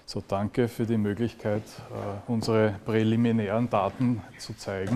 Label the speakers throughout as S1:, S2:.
S1: So, danke für die Möglichkeit, unsere präliminären Daten zu zeigen.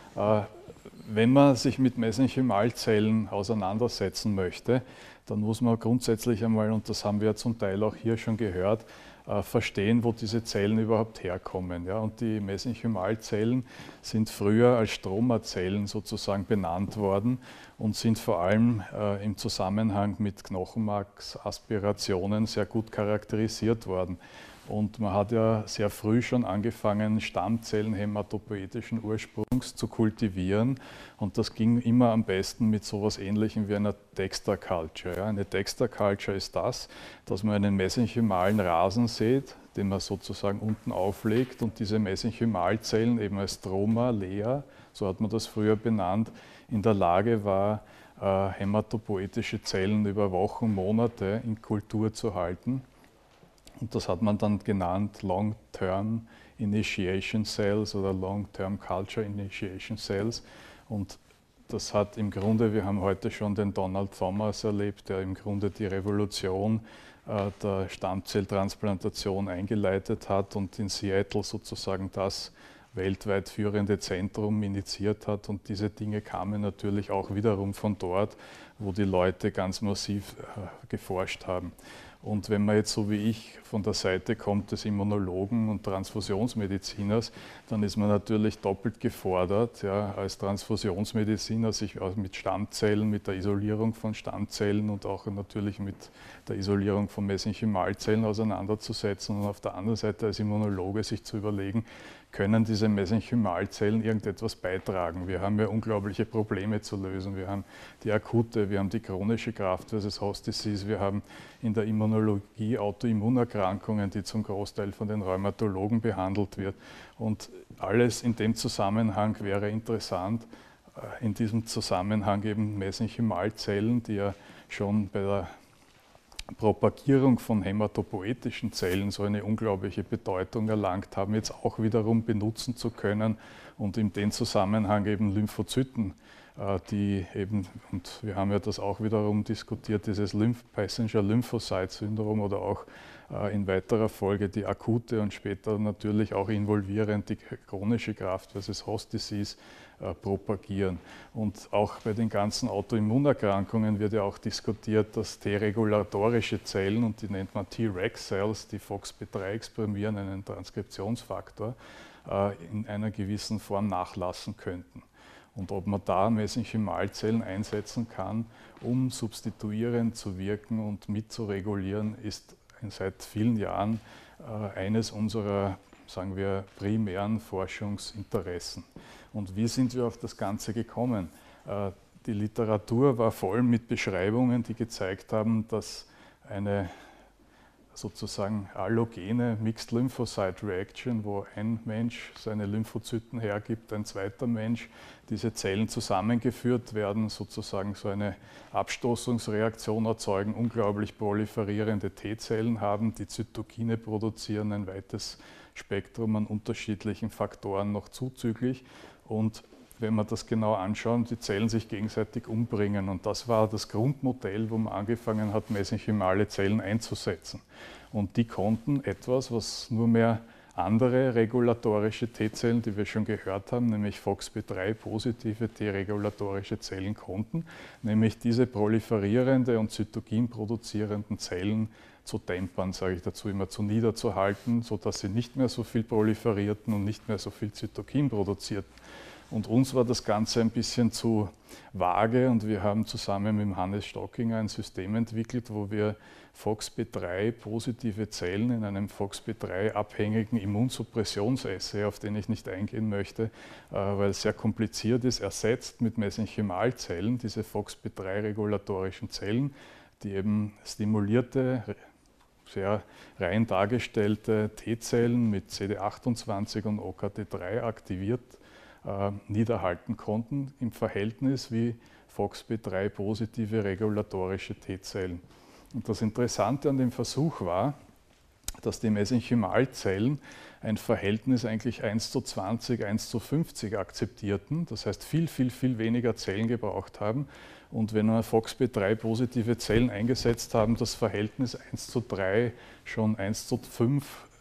S1: Wenn man sich mit Mesenchymalzellen auseinandersetzen möchte, dann muss man grundsätzlich einmal, und das haben wir ja zum Teil auch hier schon gehört, verstehen, wo diese Zellen überhaupt herkommen. Ja? Und die Mesenchymalzellen sind früher als Stromazellen sozusagen benannt worden und sind vor allem im Zusammenhang mit Knochenmarksaspirationen sehr gut charakterisiert worden. Und man hat ja sehr früh schon angefangen, Stammzellen hämatopoietischen Ursprungs zu kultivieren. Und das ging immer am besten mit so etwas Ähnlichem wie einer Dexter Culture. Ja, eine Dexter Culture ist das, dass man einen mesenchymalen Rasen sät, den man sozusagen unten auflegt und diese Mesenchymalzellen eben als Stroma, Lea, so hat man das früher benannt, in der Lage war, hämatopoietische Zellen über Wochen, Monate in Kultur zu halten. Und das hat man dann genannt Long-Term Initiation Cells oder Long-Term Culture Initiation Cells. Und das hat im Grunde, wir haben heute schon den Donald Thomas erlebt, der im Grunde die Revolution der Stammzelltransplantation eingeleitet hat und in Seattle sozusagen das weltweit führende Zentrum initiiert hat. Und diese Dinge kamen natürlich auch wiederum von dort, wo die Leute ganz massiv geforscht haben. Und wenn man jetzt so wie ich von der Seite kommt des Immunologen und Transfusionsmediziners, dann ist man natürlich doppelt gefordert, ja, als Transfusionsmediziner sich mit Stammzellen, mit der Isolierung von Stammzellen und auch natürlich mit der Isolierung von Mesenchymalzellen auseinanderzusetzen und auf der anderen Seite als Immunologe sich zu überlegen, können diese Mesenchymalzellen irgendetwas beitragen. Wir haben ja unglaubliche Probleme zu lösen. Wir haben die akute, wir haben die chronische Graft-versus-Host-Disease, wir haben in der Immunologie Autoimmunerkrankungen, die zum Großteil von den Rheumatologen behandelt wird. Und alles in dem Zusammenhang wäre interessant, in diesem Zusammenhang eben Mesenchymalzellen, die ja schon bei der Propagierung von hämatopoietischen Zellen so eine unglaubliche Bedeutung erlangt haben, jetzt auch wiederum benutzen zu können und in dem Zusammenhang eben Lymphozyten, die eben, und wir haben ja das auch wiederum diskutiert, dieses Passenger Lymphocyte Syndrom oder auch in weiterer Folge die akute und später natürlich auch involvierend die chronische Graft-versus-Host-Disease propagieren. Und auch bei den ganzen Autoimmunerkrankungen wird ja auch diskutiert, dass T-regulatorische Zellen, und die nennt man T-Reg-Cells, die FOXP3 exprimieren, einen Transkriptionsfaktor, in einer gewissen Form nachlassen könnten. Und ob man da Mesenchymalzellen einsetzen kann, um substituierend zu wirken und mitzuregulieren, ist seit vielen Jahren eines unserer, sagen wir, primären Forschungsinteressen. Und wie sind wir auf das Ganze gekommen? Die Literatur war voll mit Beschreibungen, die gezeigt haben, dass eine sozusagen allogene Mixed Lymphocyte Reaction, wo ein Mensch seine Lymphozyten hergibt, ein zweiter Mensch, diese Zellen zusammengeführt werden, sozusagen so eine Abstoßungsreaktion erzeugen, unglaublich proliferierende T-Zellen haben, die Zytokine produzieren, ein weites Spektrum an unterschiedlichen Faktoren noch zuzüglich. Und wenn man das genau anschaut, die Zellen sich gegenseitig umbringen. Und das war das Grundmodell, wo man angefangen hat, mesenchymale Zellen einzusetzen. Und die konnten etwas, was nur mehr andere regulatorische T-Zellen, die wir schon gehört haben, nämlich FOXP3-positive T-regulatorische Zellen konnten, nämlich diese proliferierende und Zytokin produzierenden Zellen zu dämpern, sage ich dazu immer, zu niederzuhalten, sodass sie nicht mehr so viel proliferierten und nicht mehr so viel Zytokin produzierten. Und uns war das Ganze ein bisschen zu vage und wir haben zusammen mit Hannes Stockinger ein System entwickelt, wo wir FOXP3-positive Zellen in einem FOXP3-abhängigen Immunsuppressionsassay, auf den ich nicht eingehen möchte, weil es sehr kompliziert ist, ersetzt mit Mesenchymalzellen, diese FOXP3-regulatorischen Zellen, die eben stimulierte, sehr rein dargestellte T-Zellen mit CD28 und OKT3 aktiviert niederhalten konnten im Verhältnis wie FOXP3-positive regulatorische T-Zellen. Und das Interessante an dem Versuch war, dass die Mesenchymalzellen ein Verhältnis eigentlich 1:20, 1:50 akzeptierten, das heißt viel weniger Zellen gebraucht haben. Und wenn wir FOXP3-positive Zellen eingesetzt haben, das Verhältnis 1:3 schon 1:5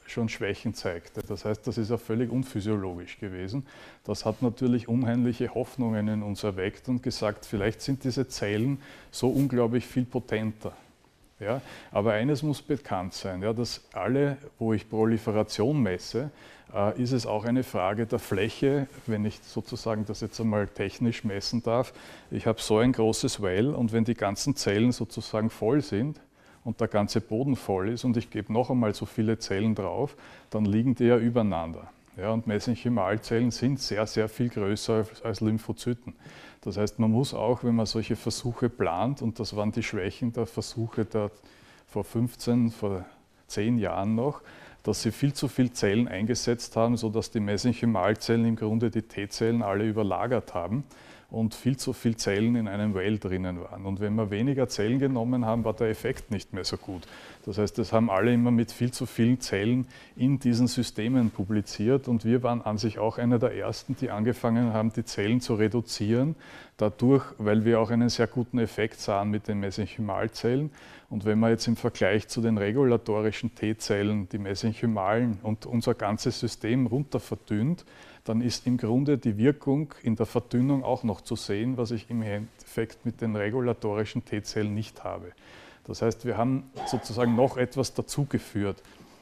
S1: schon Schwächen zeigte. Das heißt, das ist ja völlig unphysiologisch gewesen. Das hat natürlich unheimliche Hoffnungen in uns erweckt und gesagt, vielleicht sind diese Zellen so unglaublich viel potenter. Ja, aber eines muss bekannt sein, ja, dass alle, wo ich Proliferation messe, ist es auch eine Frage der Fläche, wenn ich sozusagen das jetzt einmal technisch messen darf. Ich habe so ein großes Well und wenn die ganzen Zellen sozusagen voll sind, und der ganze Boden voll ist und ich gebe noch einmal so viele Zellen drauf, dann liegen die ja übereinander. Ja, und Mesenchymalzellen sind sehr, sehr viel größer als Lymphozyten. Das heißt, man muss auch, wenn man solche Versuche plant, und das waren die Schwächen der Versuche vor 10 Jahren noch, dass sie viel zu viel Zellen eingesetzt haben, sodass die Mesenchymalzellen im Grunde die T-Zellen alle überlagert haben und viel zu viele Zellen in einem Well drinnen waren. Und wenn wir weniger Zellen genommen haben, war der Effekt nicht mehr so gut. Das heißt, das haben alle immer mit viel zu vielen Zellen in diesen Systemen publiziert und wir waren an sich auch einer der ersten, die angefangen haben, die Zellen zu reduzieren, dadurch, weil wir auch einen sehr guten Effekt sahen mit den Mesenchymalzellen. Und wenn man jetzt im Vergleich zu den regulatorischen T-Zellen die Mesenchymalen und unser ganzes System runter verdünnt, dann ist im Grunde die Wirkung in der Verdünnung auch noch zu sehen, was ich im Endeffekt mit den regulatorischen T-Zellen nicht habe. Das heißt, wir haben sozusagen noch etwas dazugeführt.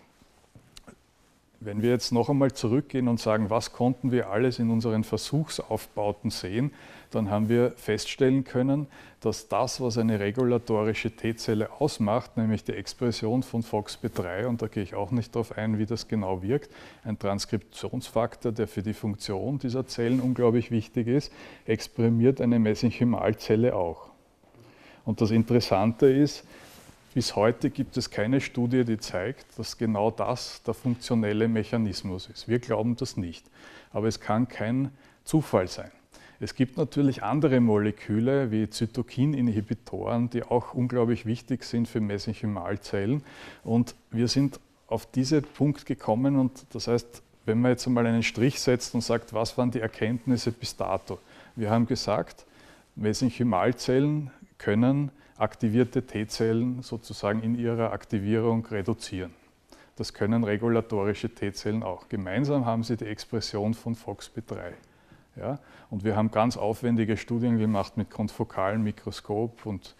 S1: Wenn wir jetzt noch einmal zurückgehen und sagen, was konnten wir alles in unseren Versuchsaufbauten sehen, dann haben wir feststellen können, dass das, was eine regulatorische T-Zelle ausmacht, nämlich die Expression von FOXP3, und da gehe ich auch nicht darauf ein, wie das genau wirkt, ein Transkriptionsfaktor, der für die Funktion dieser Zellen unglaublich wichtig ist, exprimiert eine Mesenchymalzelle auch. Und das Interessante ist, bis heute gibt es keine Studie, die zeigt, dass genau das der funktionelle Mechanismus ist. Wir glauben das nicht, aber es kann kein Zufall sein. Es gibt natürlich andere Moleküle wie Zytokininhibitoren, die auch unglaublich wichtig sind für Mesenchymalzellen. Und wir sind auf diesen Punkt gekommen und das heißt, wenn man jetzt einmal einen Strich setzt und sagt, was waren die Erkenntnisse bis dato? Wir haben gesagt, Mesenchymalzellen können aktivierte T-Zellen sozusagen in ihrer Aktivierung reduzieren. Das können regulatorische T-Zellen auch. Gemeinsam haben sie die Expression von FOXP3. Ja? Und wir haben ganz aufwendige Studien gemacht mit konfokalem Mikroskop und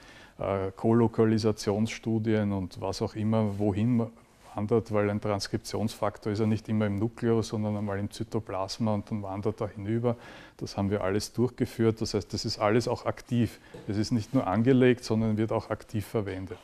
S1: Kolokalisationsstudien und was auch immer, wohin wandert, weil ein Transkriptionsfaktor ist ja nicht immer im Nukleus, sondern einmal im Zytoplasma und dann wandert er hinüber. Das haben wir alles durchgeführt, das heißt, das ist alles auch aktiv. Es ist nicht nur angelegt, sondern wird auch aktiv verwendet.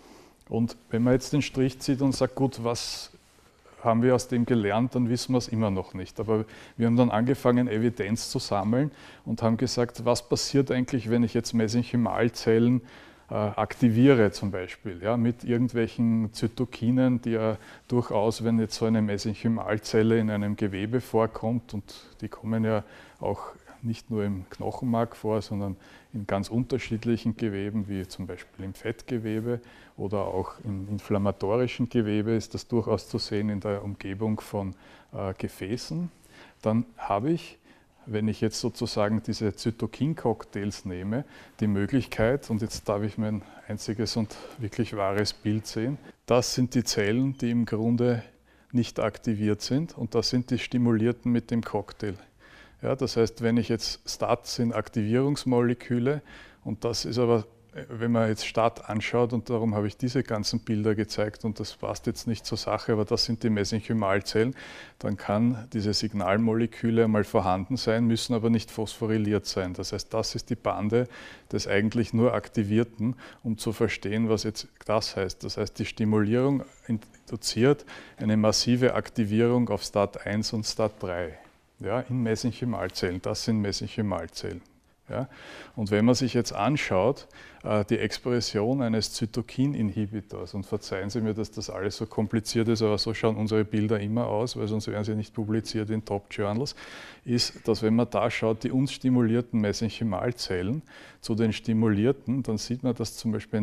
S1: Und wenn man jetzt den Strich zieht und sagt, gut, was haben wir aus dem gelernt, dann wissen wir es immer noch nicht. Aber wir haben dann angefangen, Evidenz zu sammeln und haben gesagt, was passiert eigentlich, wenn ich jetzt Mesenchymalzellen aktiviere zum Beispiel, ja, mit irgendwelchen Zytokinen, die ja durchaus, wenn jetzt so eine Mesenchymalzelle in einem Gewebe vorkommt, und die kommen ja auch nicht nur im Knochenmark vor, sondern in ganz unterschiedlichen Geweben, wie zum Beispiel im Fettgewebe oder auch im inflammatorischen Gewebe ist das durchaus zu sehen in der Umgebung von Gefäßen, dann habe ich, wenn ich jetzt sozusagen diese Zytokin-Cocktails nehme, die Möglichkeit, und jetzt darf ich mein einziges und wirklich wahres Bild sehen, das sind die Zellen, die im Grunde nicht aktiviert sind und das sind die stimulierten mit dem Cocktail. Ja, das heißt, wenn ich jetzt STAT sind Aktivierungsmoleküle und das ist aber, wenn man jetzt STAT anschaut, und darum habe ich diese ganzen Bilder gezeigt und das passt jetzt nicht zur Sache, aber das sind die Mesenchymalzellen, dann kann diese Signalmoleküle einmal vorhanden sein, müssen aber nicht phosphoryliert sein. Das heißt, das ist die Bande des eigentlich nur Aktivierten, um zu verstehen, was jetzt das heißt. Das heißt, die Stimulierung induziert eine massive Aktivierung auf STAT1 und STAT3. Ja, in Mesenchymalzellen, das sind Mesenchymalzellen. Ja. Und wenn man sich jetzt anschaut, die Expression eines Zytokin-Inhibitors, und verzeihen Sie mir, dass das alles so kompliziert ist, aber so schauen unsere Bilder immer aus, weil sonst wären sie nicht publiziert in Top-Journals, ist, dass wenn man da schaut, die uns stimulierten Mesenchymalzellen zu den stimulierten, dann sieht man, dass zum Beispiel ein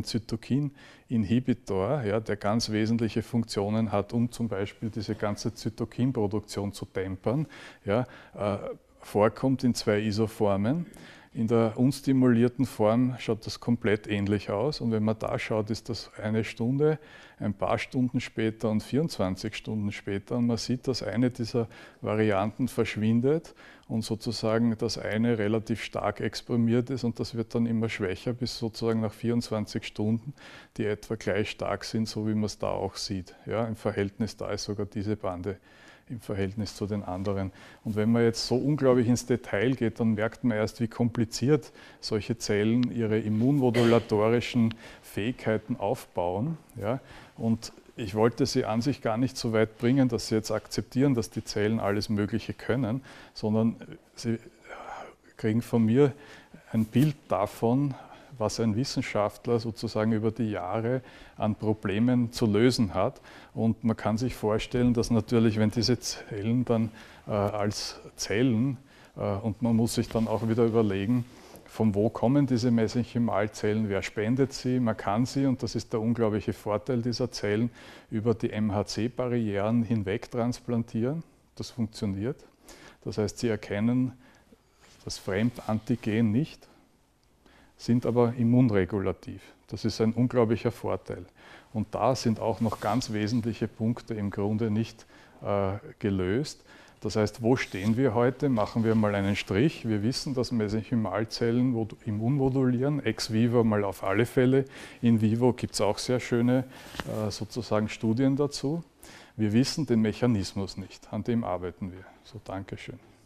S1: Zytokin-Inhibitor, ja, der ganz wesentliche Funktionen hat, um zum Beispiel diese ganze Zytokinproduktion zu dämpfern, ja, vorkommt in 2 Isoformen. In der unstimulierten Form schaut das komplett ähnlich aus. Und wenn man da schaut, ist das eine Stunde, ein paar Stunden später und 24 Stunden später. Und man sieht, dass eine dieser Varianten verschwindet und sozusagen das eine relativ stark exprimiert ist. Und das wird dann immer schwächer, bis sozusagen nach 24 Stunden, die etwa gleich stark sind, so wie man es da auch sieht. Ja, im Verhältnis, da ist sogar diese Bande im Verhältnis zu den anderen. Und wenn man jetzt so unglaublich ins Detail geht, dann merkt man erst, wie kompliziert solche Zellen ihre immunmodulatorischen Fähigkeiten aufbauen. Ja? Und ich wollte Sie an sich gar nicht so weit bringen, dass Sie jetzt akzeptieren, dass die Zellen alles Mögliche können, sondern Sie kriegen von mir ein Bild davon, was ein Wissenschaftler sozusagen über die Jahre an Problemen zu lösen hat. Und man kann sich vorstellen, dass natürlich, wenn diese Zellen dann als Zellen, und man muss sich dann auch wieder überlegen, von wo kommen diese Mesenchymalzellen, wer spendet sie, man kann sie, und das ist der unglaubliche Vorteil dieser Zellen, über die MHC-Barrieren hinweg transplantieren. Das funktioniert. Das heißt, sie erkennen das Fremdantigen nicht, sind aber immunregulativ. Das ist ein unglaublicher Vorteil. Und da sind auch noch ganz wesentliche Punkte im Grunde nicht gelöst. Das heißt, wo stehen wir heute? Machen wir mal einen Strich. Wir wissen, dass Mesenchymalzellen immunmodulieren, ex vivo mal auf alle Fälle. In vivo gibt es auch sehr schöne sozusagen Studien dazu. Wir wissen den Mechanismus nicht, an dem arbeiten wir. So, Dankeschön.